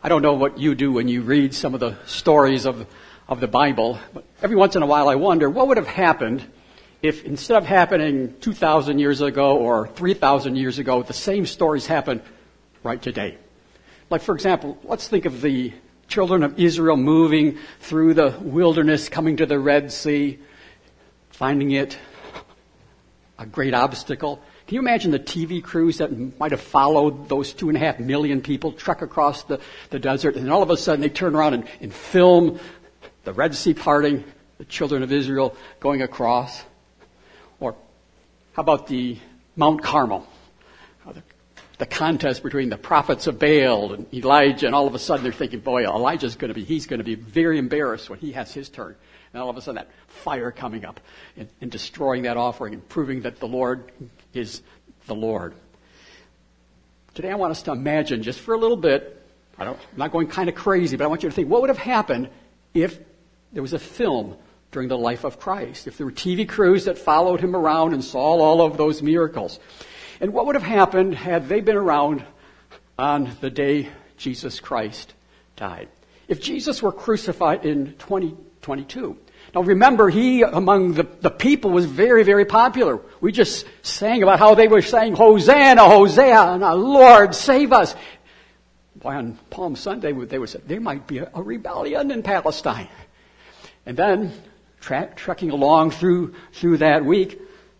I don't know what you do when you read some of the stories of the Bible, but every once in a while I wonder what would have happened if instead of happening 2,000 years ago or 3,000 years ago, the same stories happen right today. Like, for example, let's think of the children of Israel moving through the wilderness, coming to the Red Sea, finding it a great obstacle. Can you imagine the TV crews that might have followed those 2.5 million people trek across the desert, and all of a sudden they turn around and film the Red Sea parting, the children of Israel going across? Or how about the Mount Carmel, the contest between the prophets of Baal and Elijah, and all of a sudden they're thinking, boy, he's going to be very embarrassed when he has his turn. And all of a sudden that fire coming up and destroying that offering and proving that the Lord is the Lord. Today I want us to imagine just for a little bit, I'm not going kind of crazy, but I want you to think, what would have happened if there was a film during the life of Christ? If there were TV crews that followed him around and saw all of those miracles? And what would have happened had they been around on the day Jesus Christ died? If Jesus were crucified in 2022. Now remember, he among the people was very, very popular. We just sang about how they were saying, Hosanna, Hosanna, Lord, save us. Boy, on Palm Sunday, they would say, there might be a rebellion in Palestine. And then, trekking along through that week,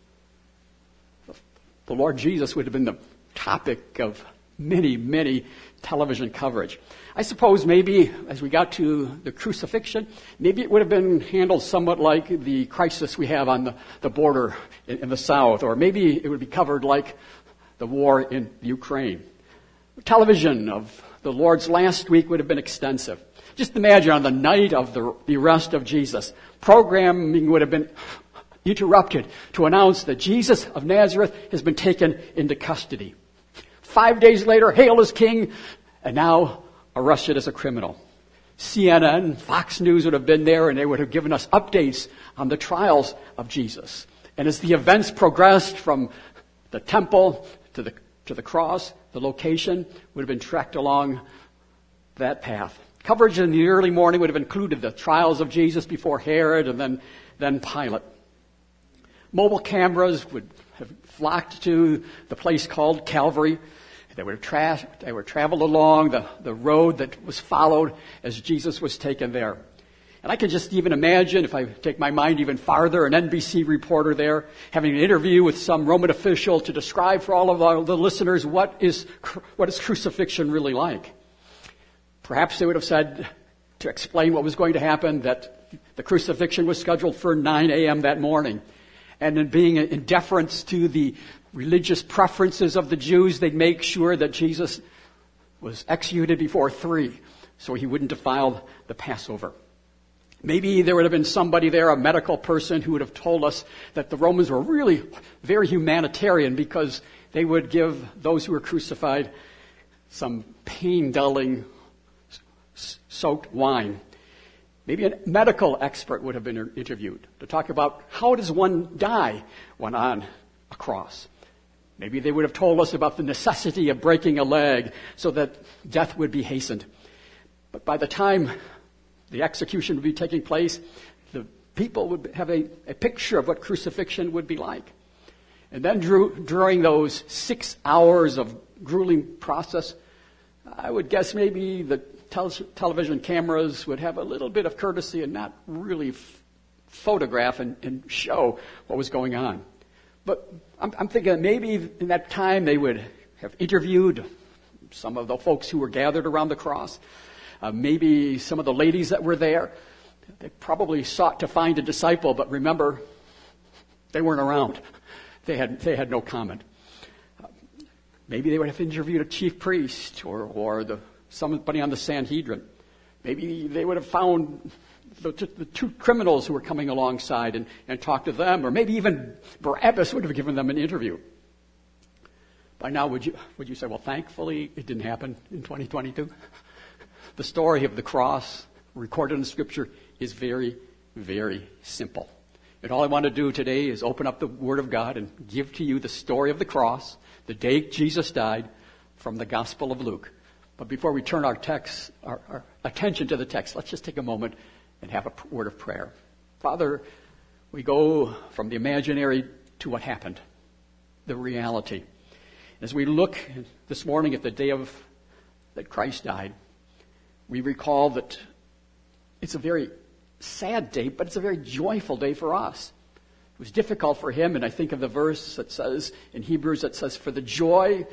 the Lord Jesus would have been the topic of many, many television coverage. I suppose maybe as we got to the crucifixion, maybe it would have been handled somewhat like the crisis we have on the border in the south, or maybe it would be covered like the war in Ukraine. Television of the Lord's last week would have been extensive. Just imagine on the night of the arrest of Jesus, programming would have been interrupted to announce that Jesus of Nazareth has been taken into custody. 5 days later, hailed as king, and now arrested as a criminal. CNN, Fox News would have been there, and they would have given us updates on the trials of Jesus. And as the events progressed from the temple to the cross, the location would have been tracked along that path. Coverage in the early morning would have included the trials of Jesus before Herod and then Pilate. Mobile cameras would have flocked to the place called Calvary. They would have traveled along the road that was followed as Jesus was taken there. And I can just even imagine, if I take my mind even farther, an NBC reporter there having an interview with some Roman official to describe for all of the listeners what is crucifixion really like. Perhaps they would have said, to explain what was going to happen, that the crucifixion was scheduled for 9 a.m. that morning. And in being in deference to the religious preferences of the Jews, they'd make sure that Jesus was executed before 3, so he wouldn't defile the Passover. Maybe there would have been somebody there, a medical person, who would have told us that the Romans were really very humanitarian because they would give those who were crucified some pain-dulling soaked wine. Maybe a medical expert would have been interviewed to talk about how does one die when on a cross. Maybe they would have told us about the necessity of breaking a leg so that death would be hastened. But by the time the execution would be taking place, the people would have a picture of what crucifixion would be like. And then during those 6 hours of grueling process, I would guess maybe the television cameras would have a little bit of courtesy and not really photograph and show what was going on. But I'm thinking that maybe in that time they would have interviewed some of the folks who were gathered around the cross, maybe some of the ladies that were there. They probably sought to find a disciple, but remember, they weren't around. They had no comment. Maybe they would have interviewed a chief priest or somebody on the Sanhedrin. Maybe they would have found the two criminals who were coming alongside and talked to them, or maybe even Barabbas would have given them an interview. By now, would you say, well, thankfully it didn't happen in 2022? The story of the cross recorded in Scripture is very, very simple. And all I want to do today is open up the Word of God and give to you the story of the cross, the day Jesus died, from the Gospel of Luke. But before we turn our attention to the text, let's just take a moment and have a word of prayer. Father, we go from the imaginary to what happened, the reality. As we look this morning at the day that Christ died, we recall that it's a very sad day, but it's a very joyful day for us. It was difficult for him, and I think of the verse that says in Hebrews, that says, for the joy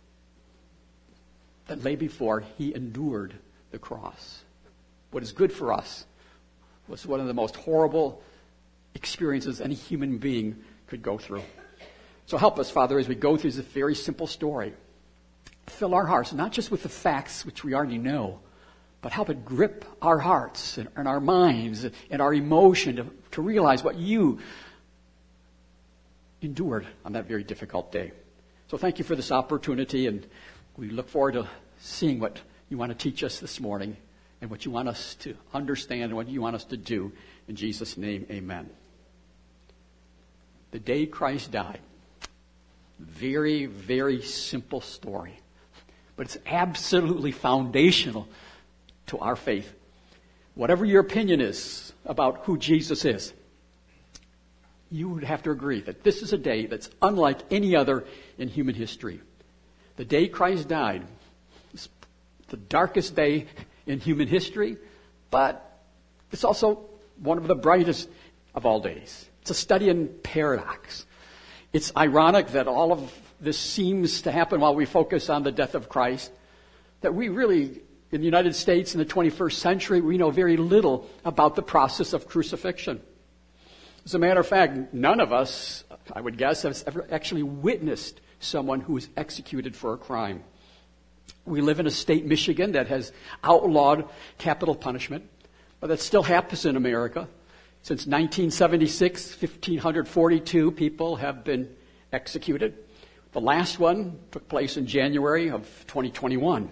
that lay before, he endured the cross. What is good for us was one of the most horrible experiences any human being could go through. So help us, Father, as we go through this very simple story. Fill our hearts, not just with the facts which we already know, but help it grip our hearts and our minds and our emotion to realize what you endured on that very difficult day. So thank you for this opportunity, and we look forward to seeing what you want to teach us this morning and what you want us to understand and what you want us to do. In Jesus' name, amen. The day Christ died. Very, very simple story. But it's absolutely foundational to our faith. Whatever your opinion is about who Jesus is, you would have to agree that this is a day that's unlike any other in human history. The day Christ died is the darkest day in human history, but it's also one of the brightest of all days. It's a study in paradox. It's ironic that all of this seems to happen while we focus on the death of Christ, that we really, in the United States in the 21st century, we know very little about the process of crucifixion. As a matter of fact, none of us, I would guess, has ever actually witnessed someone who was executed for a crime. We live in a state, Michigan, that has outlawed capital punishment, but that still happens in America. Since 1976, 1,542 people have been executed. The last one took place in January of 2021.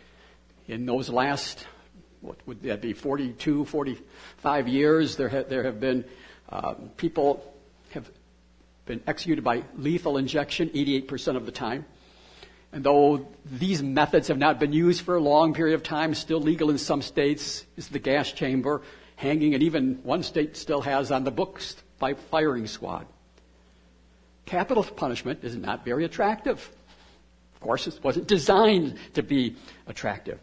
In those last, what would that be, 42, 45 years, there have been people have been executed by lethal injection 88% of the time. And though these methods have not been used for a long period of time, still legal in some states is the gas chamber, hanging, and even one state still has on the books by firing squad. Capital punishment is not very attractive. Of course, it wasn't designed to be attractive.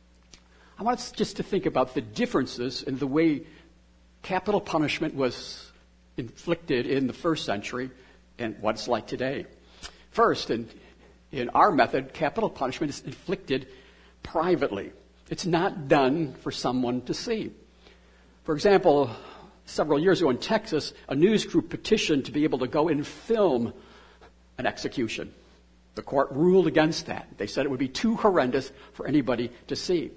I want us just to think about the differences in the way capital punishment was inflicted in the first century and what it's like today. First, in our method, capital punishment is inflicted privately. It's not done for someone to see. For example, several years ago in Texas, a news group petitioned to be able to go and film an execution. The court ruled against that. They said it would be too horrendous for anybody to see.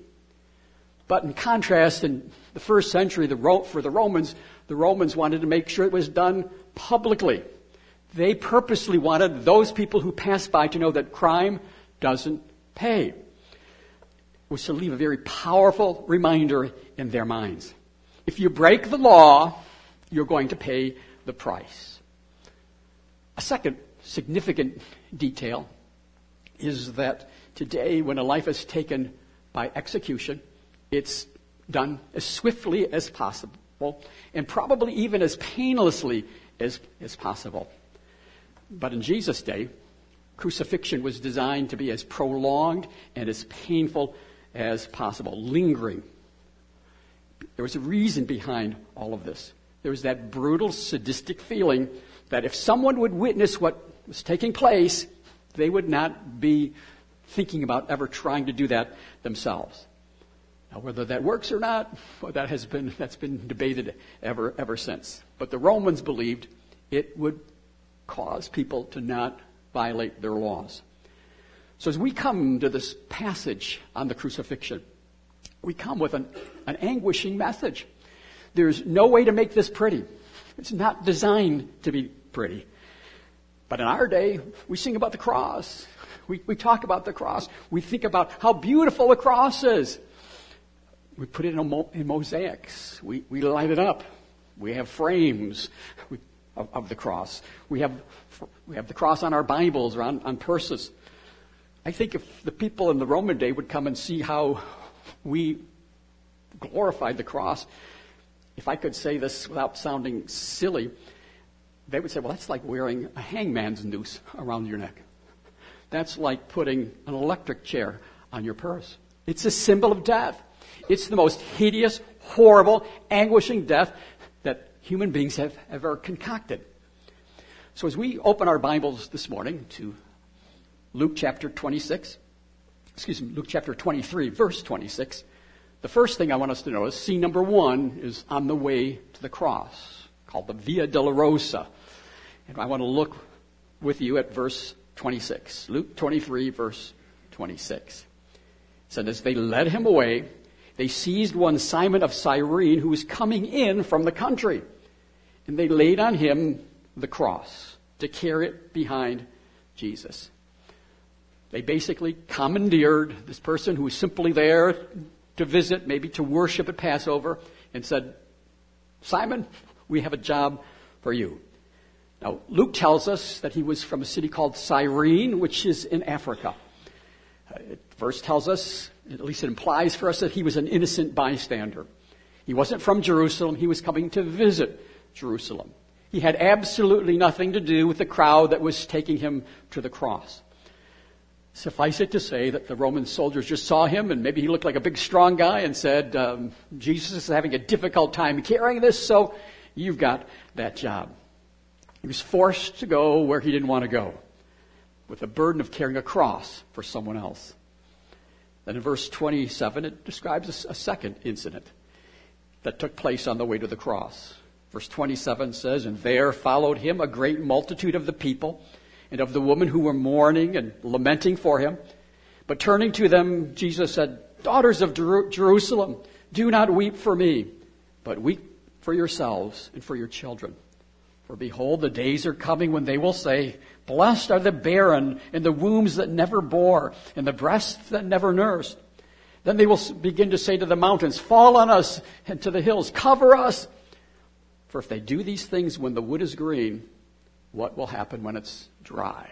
But in contrast, in the first century, for the Romans wanted to make sure it was done publicly. They purposely wanted those people who passed by to know that crime doesn't pay. It was to leave a very powerful reminder in their minds. If you break the law, you're going to pay the price. A second significant detail is that today, when a life is taken by execution, it's done as swiftly as possible and probably even as painlessly as possible. But in Jesus' day, crucifixion was designed to be as prolonged and as painful as possible, lingering. There was a reason behind all of this. There was that brutal, sadistic feeling that if someone would witness what was taking place, they would not be thinking about ever trying to do that themselves. Now, whether that works or not, well, that's been debated ever since. But the Romans believed it would cause people to not violate their laws. So as we come to this passage on the crucifixion, we come with an anguishing message. There's no way to make this pretty. It's not designed to be pretty. But in our day, we sing about the cross. We talk about the cross. We think about how beautiful the cross is. We put it in mosaics. We light it up. We have frames of the cross. We have the cross on our Bibles or on purses. I think if the people in the Roman day would come and see how we glorified the cross, if I could say this without sounding silly, they would say, well, that's like wearing a hangman's noose around your neck. That's like putting an electric chair on your purse. It's a symbol of death. It's the most hideous, horrible, anguishing death that human beings have ever concocted. So as we open our Bibles this morning to Luke chapter 23, verse 26, the first thing I want us to notice, scene number 1, is on the way to the cross, called the Via Dolorosa. And I want to look with you at verse 26. Luke 23, verse 26. It said, as they led him away, they seized one Simon of Cyrene who was coming in from the country. And they laid on him the cross to carry it behind Jesus. They basically commandeered this person who was simply there to visit, maybe to worship at Passover, and said, Simon, we have a job for you. Now, Luke tells us that he was from a city called Cyrene, which is in Africa. It first tells us, at least it implies for us, that he was an innocent bystander. He wasn't from Jerusalem. He was coming to visit Jerusalem. He had absolutely nothing to do with the crowd that was taking him to the cross. Suffice it to say that the Roman soldiers just saw him, and maybe he looked like a big, strong guy, and said, Jesus is having a difficult time carrying this, so you've got that job. He was forced to go where he didn't want to go, with the burden of carrying a cross for someone else. Then in verse 27, it describes a second incident that took place on the way to the cross. Verse 27 says, and there followed him a great multitude of the people and of the women who were mourning and lamenting for him. But turning to them, Jesus said, daughters of Jerusalem, do not weep for me, but weep for yourselves and for your children. For behold, the days are coming when they will say, blessed are the barren and the wombs that never bore and the breasts that never nursed. Then they will begin to say to the mountains, fall on us, and to the hills, cover us. For if they do these things when the wood is green, what will happen when it's dry?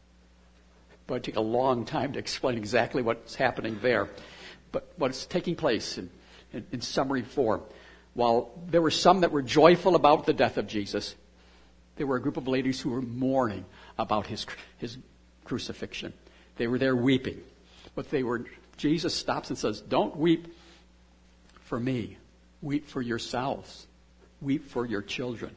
But it'd take a long time to explain exactly what's happening there. But what's taking place in summary form, while there were some that were joyful about the death of Jesus, there were a group of ladies who were mourning about his crucifixion. They were there weeping. But Jesus stops and says, don't weep for me. Weep for yourselves. Weep for your children.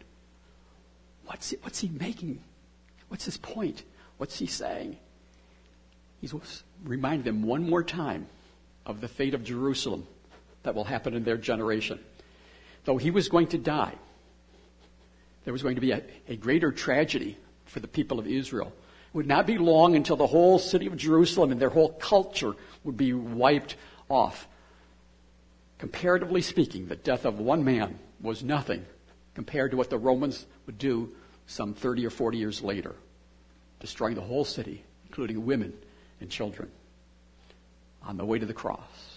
What's he making? What's his point? What's he saying? He's reminding them one more time of the fate of Jerusalem that will happen in their generation. Though he was going to die, there was going to be a greater tragedy for the people of Israel. It would not be long until the whole city of Jerusalem and their whole culture would be wiped off. Comparatively speaking, the death of one man was nothing compared to what the Romans would do some 30 or 40 years later, destroying the whole city, including women and children, on the way to the cross.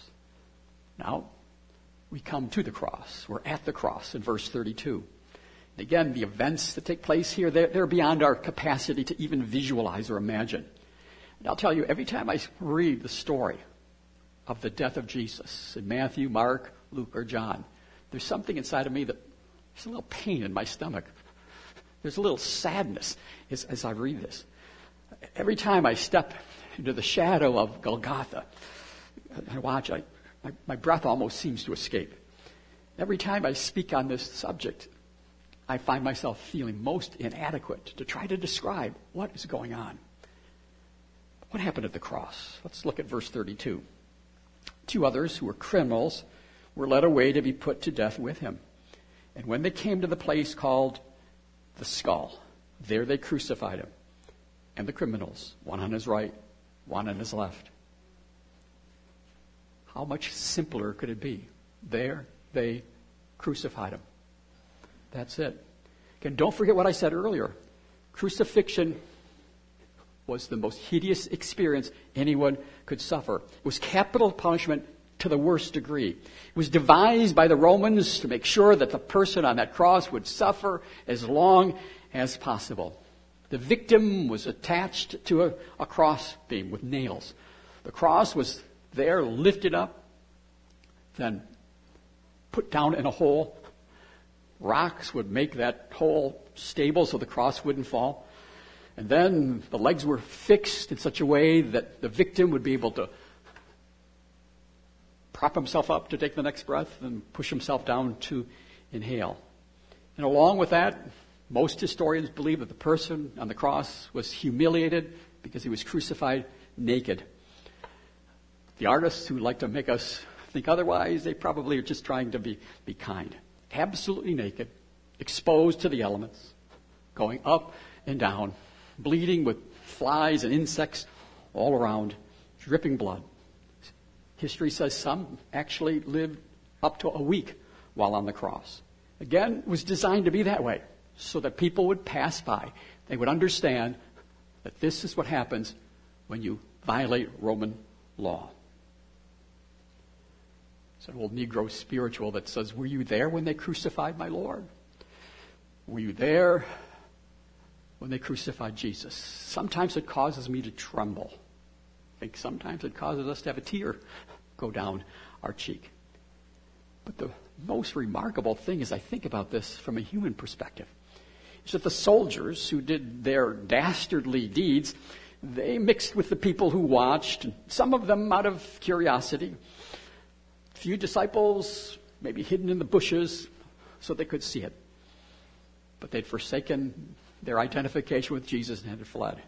Now, we come to the cross. We're at the cross in verse 32. And again, the events that take place here, they're beyond our capacity to even visualize or imagine. And I'll tell you, every time I read the story of the death of Jesus in Matthew, Mark, Luke, or John, there's something inside of me that there's a little pain in my stomach. There's a little sadness as I read this. Every time I step into the shadow of Golgotha, I watch, my breath almost seems to escape. Every time I speak on this subject, I find myself feeling most inadequate to try to describe what is going on. What happened at the cross? Let's look at verse 32. 2 others who were criminals were led away to be put to death with him. And when they came to the place called the Skull, there they crucified him and the criminals, one on his right, one on his left. How much simpler could it be? There they crucified him. That's it. Again, don't forget what I said earlier. Crucifixion was the most hideous experience anyone could suffer. It was capital punishment to the worst degree. It was devised by the Romans to make sure that the person on that cross would suffer as long as possible. The victim was attached to a cross beam with nails. The cross was there, lifted up, then put down in a hole. Rocks would make that hole stable so the cross wouldn't fall. And then the legs were fixed in such a way that the victim would be able to prop himself up to take the next breath and push himself down to inhale. And along with that, most historians believe that the person on the cross was humiliated because he was crucified naked. The artists who like to make us think otherwise, they probably are just trying to be kind. Absolutely naked, exposed to the elements, going up and down, bleeding with flies and insects all around, dripping blood. History says some actually lived up to a week while on the cross. Again, it was designed to be that way, so that people would pass by. They would understand that this is what happens when you violate Roman law. It's an old Negro spiritual that says, were you there when they crucified my Lord? Were you there when they crucified Jesus? Sometimes it causes me to tremble. I think sometimes it causes us to have a tear go down our cheek. But the most remarkable thing as I think about this from a human perspective is that the soldiers who did their dastardly deeds, they mixed with the people who watched, some of them out of curiosity. A few disciples maybe hidden in the bushes so they could see it. But they'd forsaken their identification with Jesus and had fled.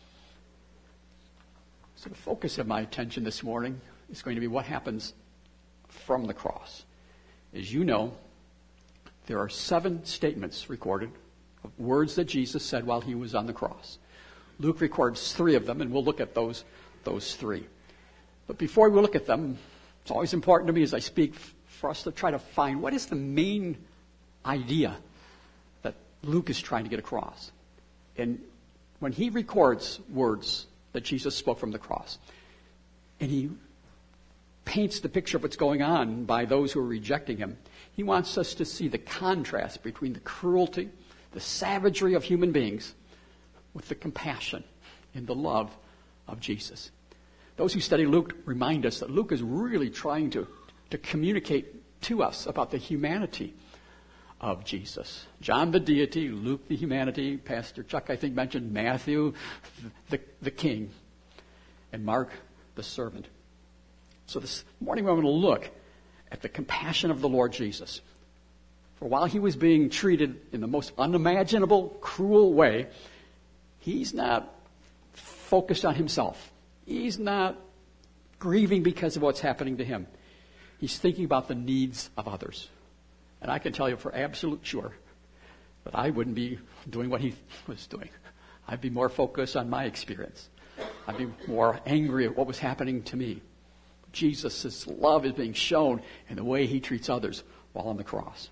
So the focus of my attention this morning is going to be what happens from the cross. As you know, there are 7 statements recorded of words that Jesus said while he was on the cross. Luke records 3 of them, and we'll look at those 3. But before we look at them, it's always important to me as I speak for us to try to find what is the main idea that Luke is trying to get across. And when he records words that Jesus spoke from the cross, and he paints the picture of what's going on by those who are rejecting him, he wants us to see the contrast between the cruelty, the savagery of human beings with the compassion and the love of Jesus. Those who study Luke remind us that Luke is really trying to communicate to us about the humanity of Jesus. John the deity, Luke the humanity, Pastor Chuck I think mentioned Matthew the king, and Mark the servant. So this morning we're going to look at the compassion of the Lord Jesus. For while he was being treated in the most unimaginable, cruel way, he's not focused on himself. He's not grieving because of what's happening to him. He's thinking about the needs of others. And I can tell you for absolute sure that I wouldn't be doing what he was doing. I'd be more focused on my experience. I'd be more angry at what was happening to me. Jesus' love is being shown in the way he treats others while on the cross.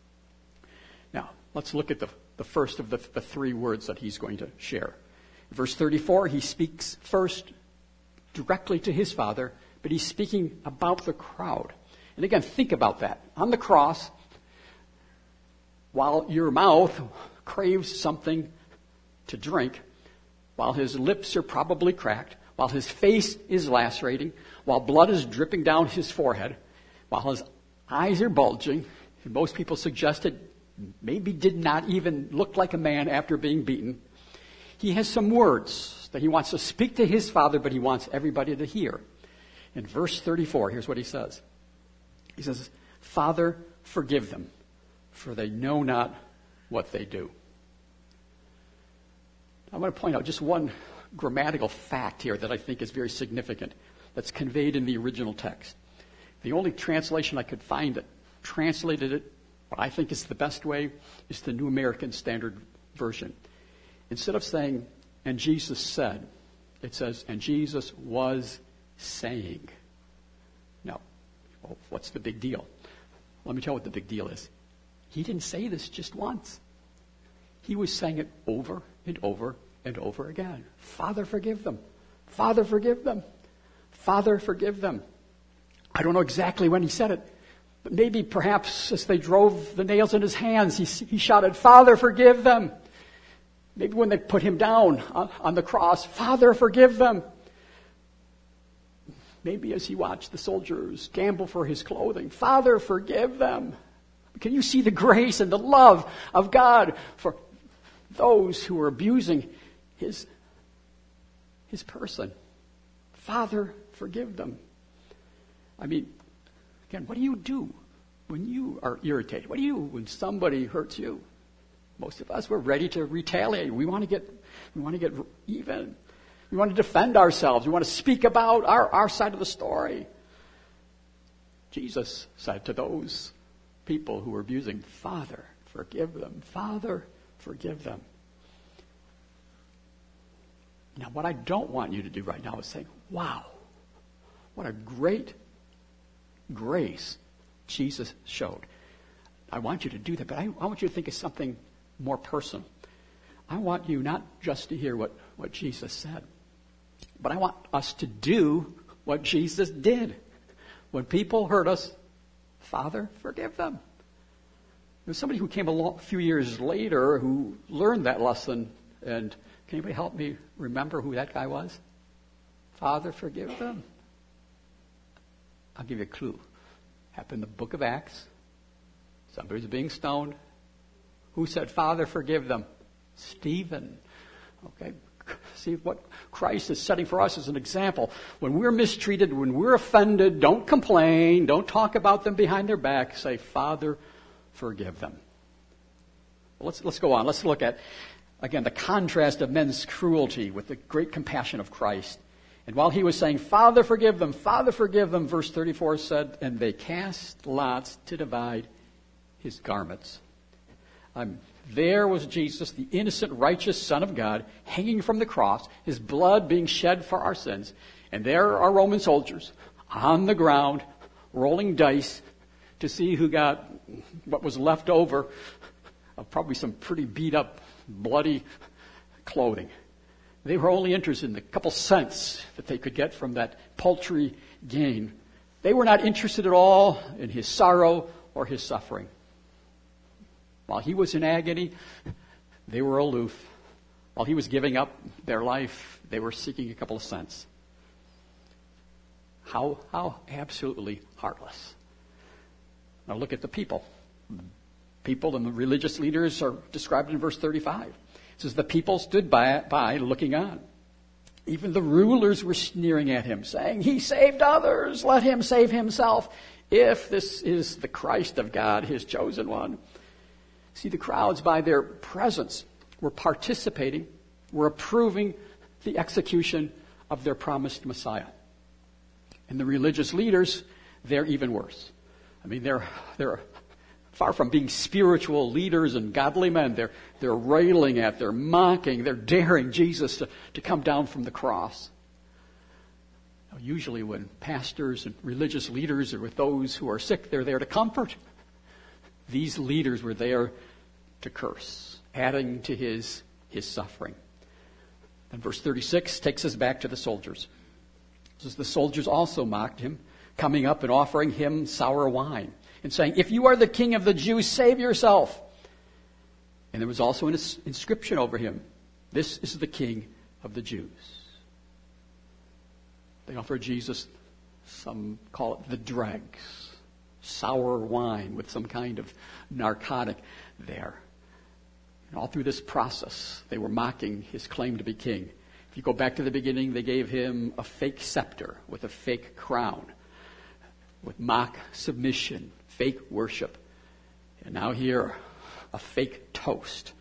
Now, let's look at the first of the 3 words that he's going to share. In verse 34, he speaks first directly to his Father, but he's speaking about the crowd. And again, think about that. On the cross, while your mouth craves something to drink, while his lips are probably cracked, while his face is lacerating, while blood is dripping down his forehead, while his eyes are bulging, and most people suggested maybe did not even look like a man after being beaten, he has some words that he wants to speak to his Father, but he wants everybody to hear. In verse 34, here's what he says. He says, Father, forgive them, for they know not what they do. I want to point out just one grammatical fact here that I think is very significant that's conveyed in the original text. The only translation I could find that translated it, what I think is the best way, is the New American Standard Version. Instead of saying, and Jesus said, it says, and Jesus was saying. Now, well, what's the big deal? Let me tell you what the big deal is. He didn't say this just once. He was saying it over and over and over again. Father, forgive them. Father, forgive them. Father, forgive them. I don't know exactly when he said it, but maybe perhaps as they drove the nails in his hands, he shouted, Father, forgive them. Maybe when they put him down on the cross, Father, forgive them. Maybe as he watched the soldiers gamble for his clothing, Father, forgive them. Can you see the grace and the love of God for those who are abusing his person? Father, forgive them. I mean, again, what do you do when you are irritated? What do you do when somebody hurts you? Most of us, we're ready to retaliate. We want to get even. We want to defend ourselves. We want to speak about our side of the story. Jesus said to those people who were abusing, Father, forgive them. Father, forgive them. Now, what I don't want you to do right now is say, wow, what a great grace Jesus showed. I want you to do that, but I want you to think of something more personal. I want you not just to hear what Jesus said, but I want us to do what Jesus did. When people hurt us, Father, forgive them. There's somebody who came a few years later who learned that lesson, and can anybody help me remember who that guy was? Father, forgive them. I'll give you a clue. Happened in the book of Acts. Somebody's being stoned. Who said, Father, forgive them? Stephen. Okay. See what Christ is setting for us as an example. When we're mistreated, when we're offended, don't complain. Don't talk about them behind their back. Say, Father, forgive them. Well, let's go on. Let's look at, again, the contrast of men's cruelty with the great compassion of Christ. And while he was saying, Father, forgive them, verse 34 said, and they cast lots to divide his garments. There was Jesus, the innocent, righteous Son of God, hanging from the cross, his blood being shed for our sins. And there are Roman soldiers on the ground, rolling dice to see who got what was left over of probably some pretty beat up, bloody clothing. They were only interested in the couple cents that they could get from that paltry gain. They were not interested at all in his sorrow or his suffering. While he was in agony, they were aloof. While he was giving up their life, they were seeking a couple of cents. How absolutely heartless. Now look at the people. People and the religious leaders are described in verse 35. It says, the people stood by looking on. Even the rulers were sneering at him, saying, he saved others, let him save himself, if this is the Christ of God, his chosen one. See, the crowds, by their presence, were participating, were approving the execution of their promised Messiah. And the religious leaders, they're even worse. I mean, they're far from being spiritual leaders and godly men. They're railing at, they're mocking, they're daring Jesus to come down from the cross. Now, usually when pastors and religious leaders are with those who are sick, they're there to comfort. These leaders were there to curse, adding to his suffering. And verse 36 takes us back to the soldiers. It says, the soldiers also mocked him, coming up and offering him sour wine, and saying, if you are the king of the Jews, save yourself. And there was also an inscription over him, this is the king of the Jews. They offered Jesus, some call it the dregs, sour wine with some kind of narcotic there. And all through this process, they were mocking his claim to be king. If you go back to the beginning, they gave him a fake scepter with a fake crown, with mock submission, fake worship. And now here, a fake toast.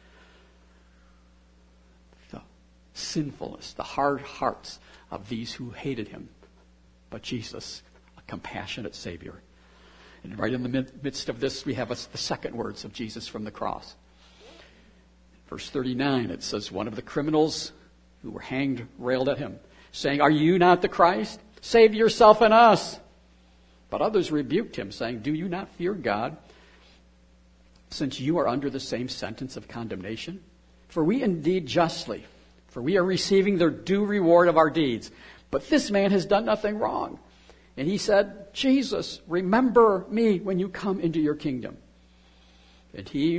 The sinfulness, the hard hearts of these who hated him. But Jesus, a compassionate Savior. And right in the midst of this, we have the second words of Jesus from the cross. Verse 39, it says, one of the criminals who were hanged railed at him, saying, are you not the Christ? Save yourself and us. But others rebuked him, saying, do you not fear God, since you are under the same sentence of condemnation? For we indeed justly, for we are receiving the due reward of our deeds. But this man has done nothing wrong. And he said, Jesus, remember me when you come into your kingdom. And he,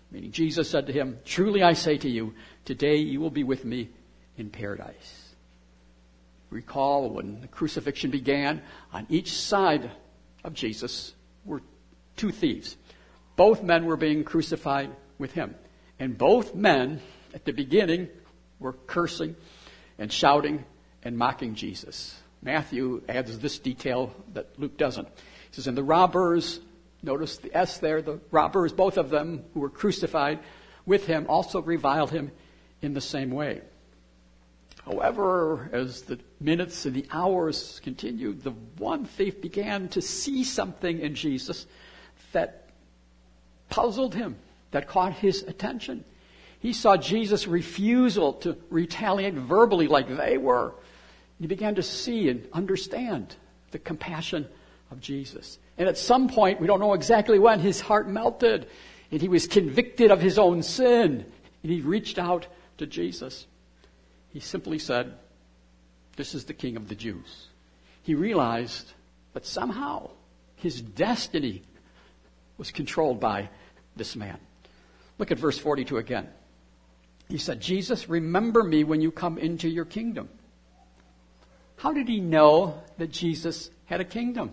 Meaning Jesus said to him, "Truly I say to you, today you will be with me in paradise." Recall when the crucifixion began, on each side of Jesus were two thieves. Both men were being crucified with him. And both men, at the beginning, were cursing and shouting and mocking Jesus. Matthew adds this detail that Luke doesn't. He says, and the robbers, notice the S there, the robbers, both of them who were crucified with him, also reviled him in the same way. However, as the minutes and the hours continued, the one thief began to see something in Jesus that puzzled him, that caught his attention. He saw Jesus' refusal to retaliate verbally like they were. He began to see and understand the compassion of Jesus. And at some point, we don't know exactly when, his heart melted and he was convicted of his own sin. And he reached out to Jesus. He simply said, "This is the King of the Jews." He realized that somehow his destiny was controlled by this man. Look at verse 42 again. He said, "Jesus, remember me when you come into your kingdom." How did he know that Jesus had a kingdom?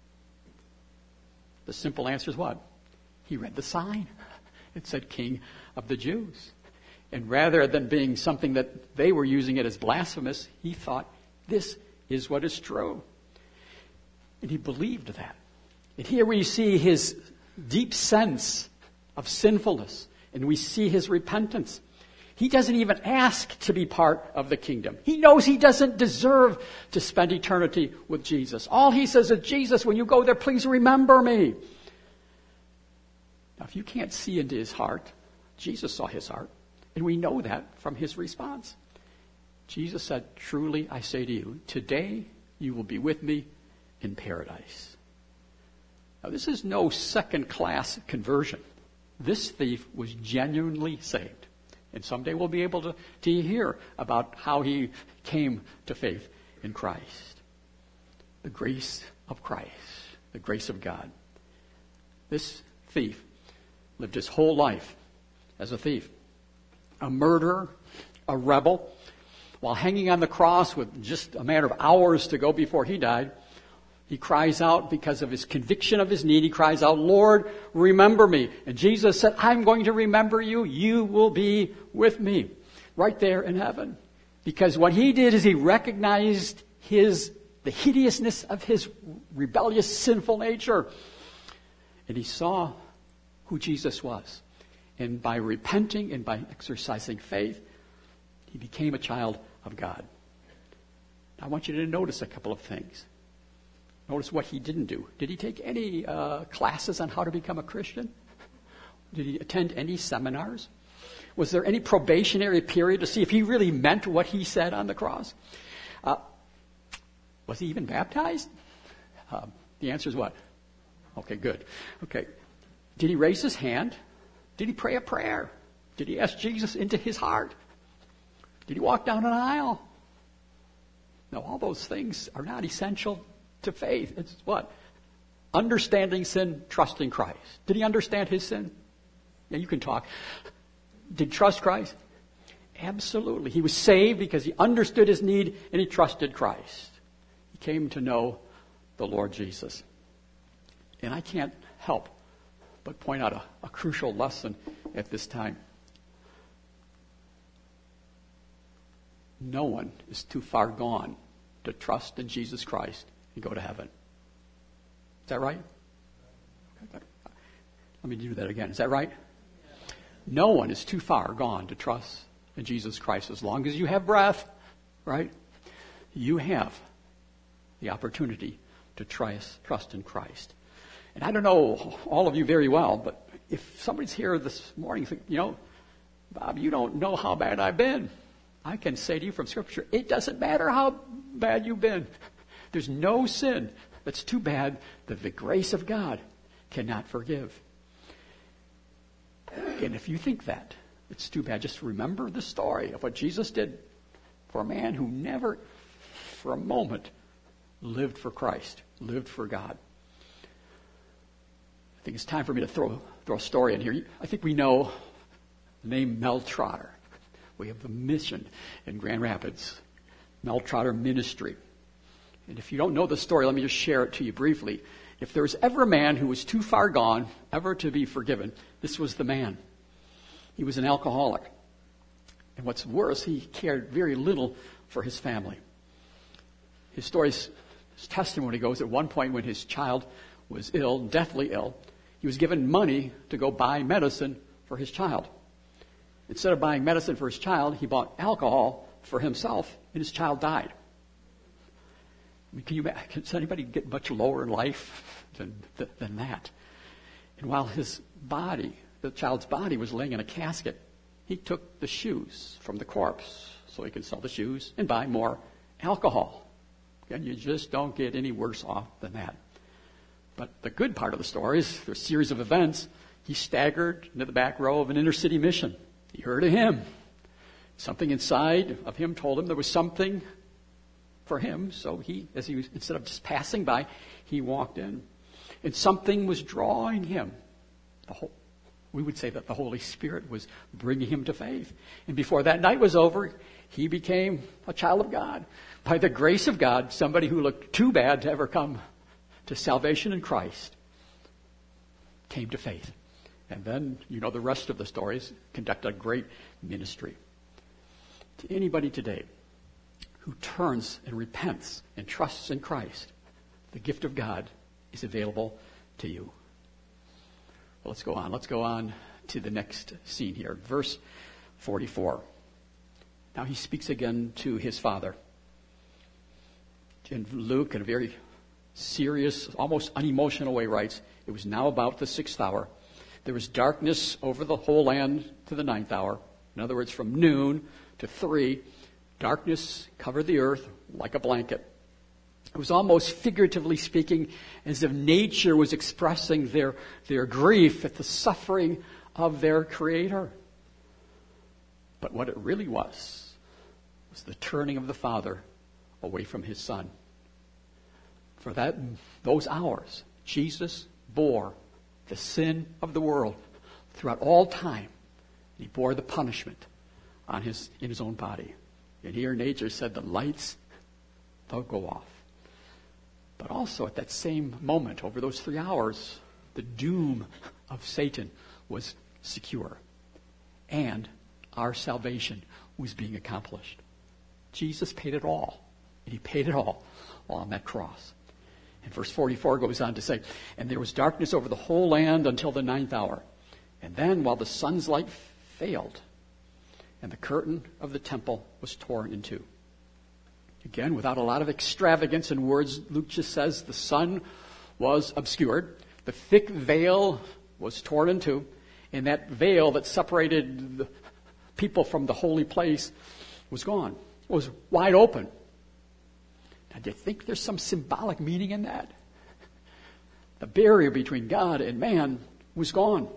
The simple answer is what? He read the sign. It said King of the Jews. And rather than being something that they were using it as blasphemous, he thought, this is what is true. And he believed that. And here we see his deep sense of sinfulness, and we see his repentance. He doesn't even ask to be part of the kingdom. He knows he doesn't deserve to spend eternity with Jesus. All he says is, "Jesus, when you go there, please remember me." Now, if you can't see into his heart, Jesus saw his heart. And we know that from his response. Jesus said, "Truly I say to you, today you will be with me in paradise." Now, this is no second-class conversion. This thief was genuinely saved. And someday we'll be able to hear about how he came to faith in Christ. The grace of Christ, the grace of God. This thief lived his whole life as a thief. A murderer, a rebel, while hanging on the cross with just a matter of hours to go before he died, he cries out because of his conviction of his need. He cries out, "Lord, remember me." And Jesus said, "I'm going to remember you. You will be with me right there in heaven." Because what he did is he recognized the hideousness of his rebellious, sinful nature. And he saw who Jesus was. And by repenting and by exercising faith, he became a child of God. I want you to notice a couple of things. Notice what he didn't do. Did he take any classes on how to become a Christian? Did he attend any seminars? Was there any probationary period to see if he really meant what he said on the cross? Was he even baptized? The answer is what? Okay, good. Okay. Did he raise his hand? Did he pray a prayer? Did he ask Jesus into his heart? Did he walk down an aisle? No, all those things are not essential to faith. It's what? Understanding sin, trusting Christ. Did he understand his sin? Yeah, you can talk. Did he trust Christ? Absolutely. He was saved because he understood his need and he trusted Christ. He came to know the Lord Jesus. And I can't help but point out a crucial lesson at this time. No one is too far gone to trust in Jesus Christ and go to heaven. Is that right? Let me do that again. Is that right? No one is too far gone to trust in Jesus Christ. As long as you have breath, right? You have the opportunity to trust in Christ. And I don't know all of you very well, but if somebody's here this morning, think, Bob, you don't know how bad I've been. I can say to you from Scripture, it doesn't matter how bad you've been. There's no sin that's too bad that the grace of God cannot forgive. And if you think that it's too bad, just remember the story of what Jesus did for a man who never, for a moment, lived for Christ, lived for God. I think it's time for me to throw throw a story in here. I think we know the name Mel Trotter. We have the mission in Grand Rapids, Mel Trotter Ministry. And if you don't know the story, let me just share it to you briefly. If there was ever a man who was too far gone ever to be forgiven, this was the man. He was an alcoholic. And what's worse, he cared very little for his family. His testimony goes at one point when his child was ill, deathly ill, he was given money to go buy medicine for his child. Instead of buying medicine for his child, he bought alcohol for himself, and his child died. I mean, can anybody get much lower in life than that? And while his body, the child's body, was laying in a casket, he took the shoes from the corpse so he could sell the shoes and buy more alcohol. And you just don't get any worse off than that. But the good part of the story is through a series of events, he staggered into the back row of an inner city mission. He heard a hymn. Something inside of him told him there was something for him. So instead of just passing by, he walked in. And something was drawing him. We would say that the Holy Spirit was bringing him to faith. And before that night was over, he became a child of God. By the grace of God, somebody who looked too bad to ever come to salvation in Christ came to faith. And then, you know the rest of the stories, conduct a great ministry. To anybody today who turns and repents and trusts in Christ, the gift of God is available to you. Well, let's go on. Let's go on to the next scene here. Verse 44. Now he speaks again to his father. And Luke, in a very serious, almost unemotional way, writes, it was now about the 6th hour. There was darkness over the whole land to the 9th hour. In other words, from noon to 3, darkness covered the earth like a blanket. It was almost figuratively speaking as if nature was expressing their grief at the suffering of their Creator. But what it really was the turning of the Father away from His Son. For those hours, Jesus bore the sin of the world throughout all time. He bore the punishment in his own body. And here nature said the lights don't go off. But also at that same moment, over those 3 hours, the doom of Satan was secure. And our salvation was being accomplished. Jesus paid it all. And He paid it all on that cross. And verse 44 goes on to say, and there was darkness over the whole land until the 9th hour. And then while the sun's light failed, and the curtain of the temple was torn in two. Again, without a lot of extravagance in words, Luke just says the sun was obscured. The thick veil was torn in two. And that veil that separated the people from the holy place was gone. It was wide open. Now, do you think there's some symbolic meaning in that? The barrier between God and man was gone.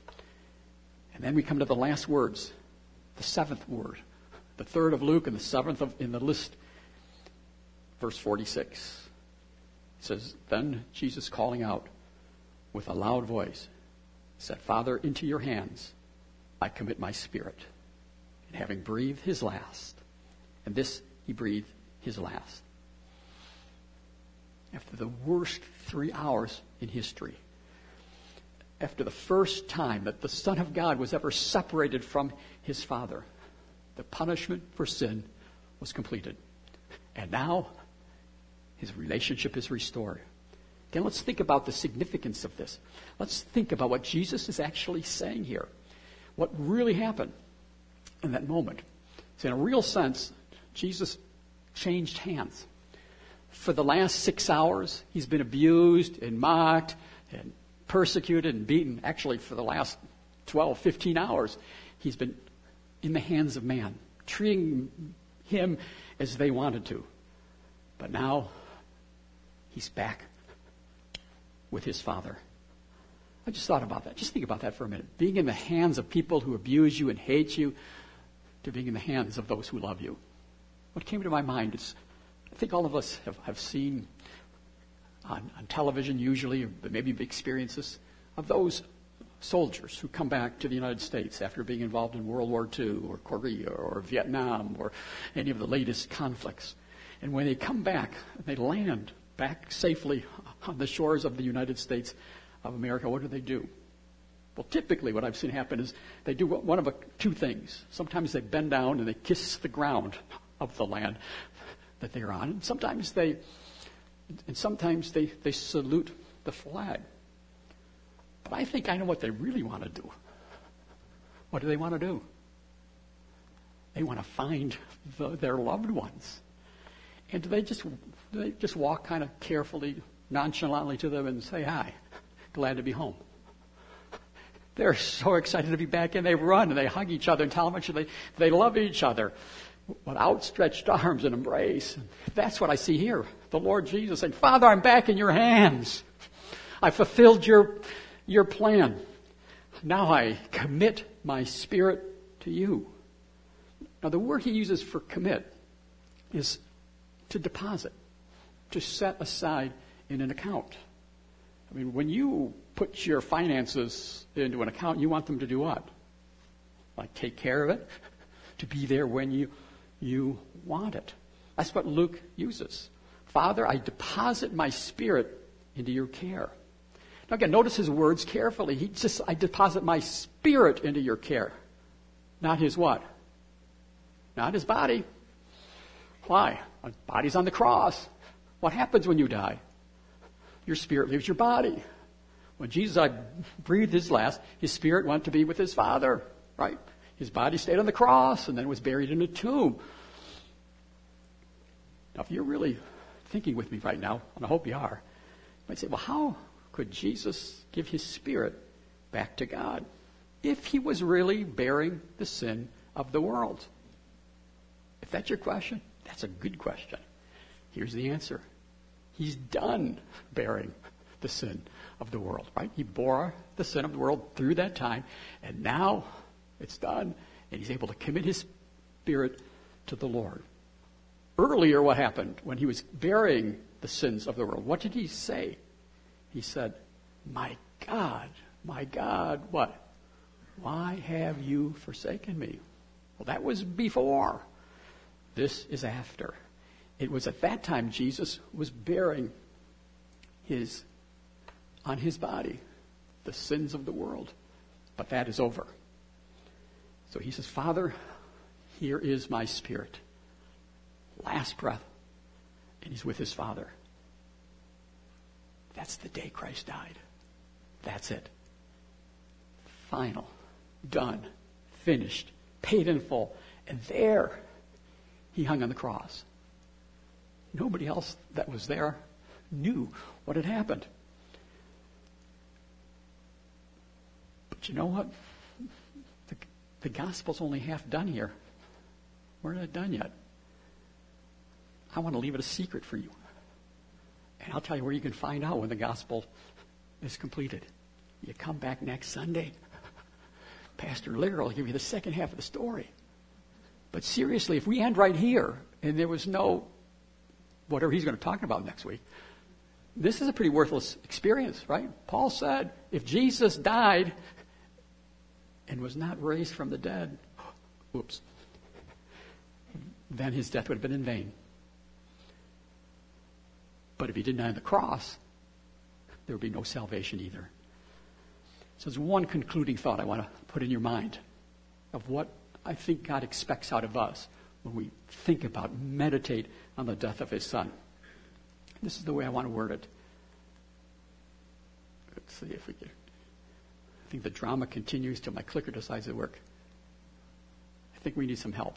And then we come to the last words, the 7th word, the 3rd of Luke and the 7th in the list. Verse 46. It says, then Jesus calling out with a loud voice said, Father, into your hands I commit my spirit. And having breathed his last, and this he breathed his last. After the worst 3 hours in history, after the first time that the Son of God was ever separated from his Father, the punishment for sin was completed. And now his relationship is restored. Again, let's think about the significance of this. Let's think about what Jesus is actually saying here. What really happened in that moment. So in a real sense, Jesus changed hands. For the last 6 hours, he's been abused and mocked and persecuted and beaten. Actually, for the last 12, 15 hours, he's been in the hands of man, treating him as they wanted to. But now, he's back with his Father. I just thought about that. Just think about that for a minute. Being in the hands of people who abuse you and hate you, to being in the hands of those who love you. What came to my mind is, I think all of us have seen on television usually, or maybe experienced this, of those soldiers who come back to the United States after being involved in World War II or Korea or Vietnam or any of the latest conflicts. And when they come back, they land back safely on the shores of the United States of America, what do? Well, typically what I've seen happen is they do one of two things. Sometimes they bend down and they kiss the ground of the land that they're on. And sometimes they salute the flag. But I think I know what they really want to do. What do they want to do? They want to find their loved ones. And they just walk kind of carefully, nonchalantly to them and say, hi, glad to be home. They're so excited to be back, and they run and they hug each other and tell how much they love each other with outstretched arms and embrace. That's what I see here. The Lord Jesus saying, Father, I'm back in your hands. I fulfilled your plan. Now I commit my spirit to you. Now the word he uses for commit is to deposit, to set aside in an account. I mean, when you put your finances into an account, you want them to do what? Like take care of it? To be there when you want it. That's what Luke uses. Father, I deposit my spirit into your care. Now again, notice his words carefully. I deposit my spirit into your care. Not his what? Not his body. Why? My body's on the cross. What happens when you die? Your spirit leaves your body. When Jesus breathed his last, his spirit went to be with his Father, right? His body stayed on the cross and then was buried in a tomb. Now, if you're really thinking with me right now, and I hope you are, you might say, well, how could Jesus give his spirit back to God if he was really bearing the sin of the world? If that's your question, that's a good question. Here's the answer. He's done bearing the sin of the world, right? He bore the sin of the world through that time, and now it's done, and he's able to commit his spirit to the Lord. Earlier, what happened when he was bearing the sins of the world? What did he say? He said, my God, what? Why have you forsaken me? Well, that was before. This is after. It was at that time Jesus was bearing on his body the sins of the world. But that is over. So he says, Father, here is my spirit. Last breath. And he's with his Father. That's the day Christ died. That's it. Final. Done. Finished. Paid in full. And there, he hung on the cross. Nobody else that was there knew what had happened. But you know what? The gospel's only half done here. We're not done yet. I want to leave it a secret for you. And I'll tell you where you can find out when the gospel is completed. You come back next Sunday. Pastor Lear will give you the second half of the story. But seriously, if we end right here and there was no whatever he's going to talk about next week, this is a pretty worthless experience, right? Paul said, if Jesus died and was not raised from the dead, then his death would have been in vain. But if he didn't die on the cross, there would be no salvation either. So there's one concluding thought I want to put in your mind of what I think God expects out of us when we think about, meditate on the death of his Son. This is the way I want to word it. Let's see if we can. I think the drama continues till my clicker decides to work. I think we need some help.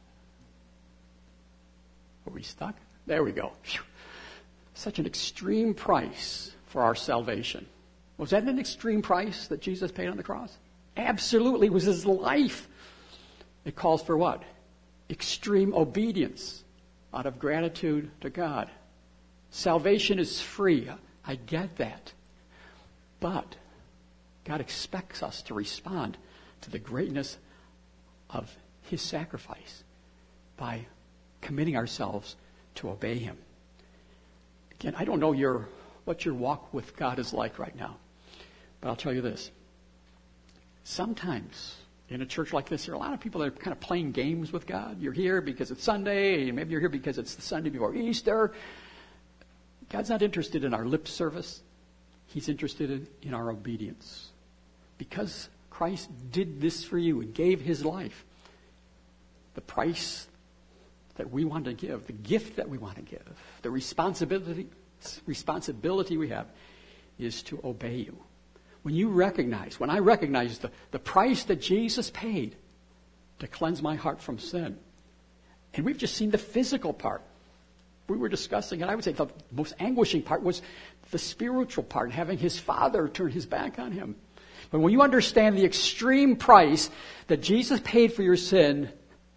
Are we stuck? There we go. Phew. Such an extreme price for our salvation. Was that an extreme price that Jesus paid on the cross? Absolutely. It was his life. It calls for what? Extreme obedience out of gratitude to God. Salvation is free. I get that. But God expects us to respond to the greatness of his sacrifice by committing ourselves to obey him. Again, I don't know what your walk with God is like right now. But I'll tell you this. Sometimes in a church like this, there are a lot of people that are kind of playing games with God. You're here because it's Sunday, and maybe you're here because it's the Sunday before Easter. God's not interested in our lip service. He's interested in our obedience. Because Christ did this for you and gave his life, the price that we want to give, the gift that we want to give, the responsibility we have is to obey you. When I recognize the price that Jesus paid to cleanse my heart from sin, and we've just seen the physical part. We were discussing, and I would say the most anguishing part was the spiritual part, having his Father turn his back on him. But when you understand the extreme price that Jesus paid for your sin,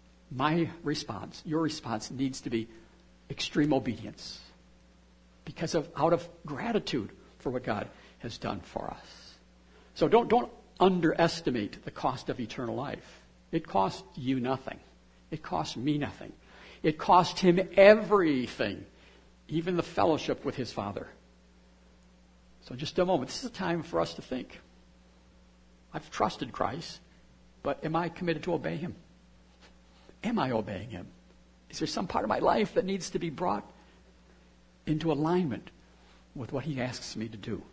your response needs to be extreme obedience. Out of gratitude for what God has done for us. So don't underestimate the cost of eternal life. It cost you nothing. It cost me nothing. It cost him everything, even the fellowship with his Father. So just a moment. This is a time for us to think. I've trusted Christ, but am I committed to obey him? Am I obeying him? Is there some part of my life that needs to be brought into alignment with what he asks me to do?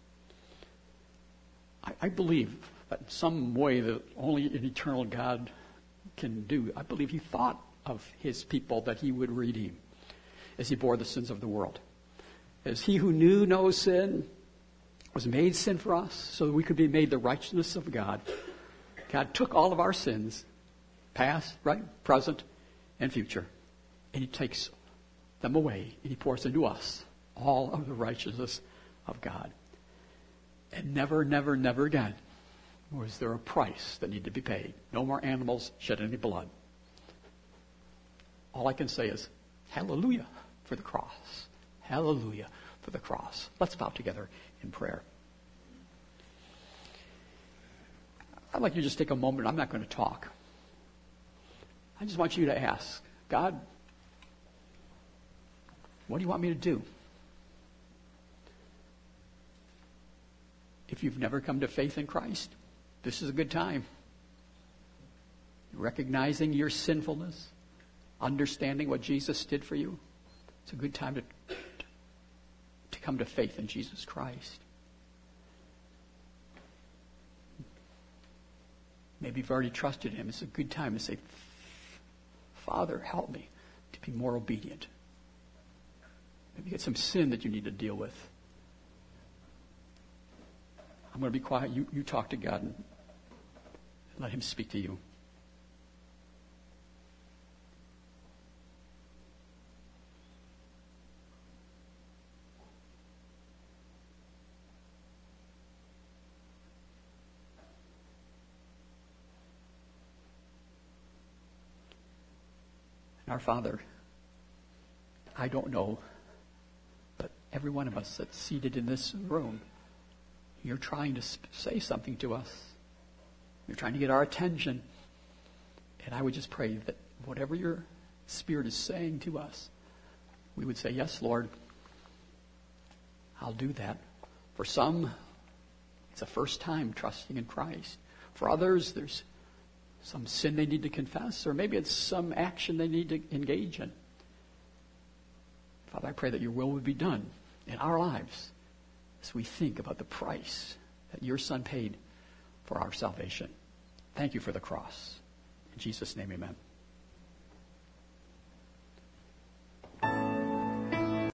I believe that in some way that only an eternal God can do. I believe he thought of his people that he would redeem as he bore the sins of the world. As he who knew no sin was made sin for us so that we could be made the righteousness of God. God took all of our sins, past, right, present, and future, and he takes them away and he pours into us all of the righteousness of God. And never, never, never again was there a price that needed to be paid. No more animals shed any blood. All I can say is, hallelujah for the cross. Hallelujah for the cross. Let's bow together in prayer. I'd like you to just take a moment. I'm not going to talk. I just want you to ask, God, what do you want me to do? If you've never come to faith in Christ, this is a good time. Recognizing your sinfulness, understanding what Jesus did for you, it's a good time to come to faith in Jesus Christ. Maybe you've already trusted him. It's a good time to say, Father, help me to be more obedient. Maybe you got some sin that you need to deal with. I'm going to be quiet. You talk to God and let him speak to you. Our Father, I don't know, but every one of us that's seated in this room, you're trying to say something to us. You're trying to get our attention. And I would just pray that whatever your Spirit is saying to us, we would say, yes, Lord, I'll do that. For some, it's a first time trusting in Christ. For others, there's some sin they need to confess, or maybe it's some action they need to engage in. Father, I pray that your will would be done in our lives as we think about the price that your Son paid for our salvation. Thank you for the cross. In Jesus' name, amen.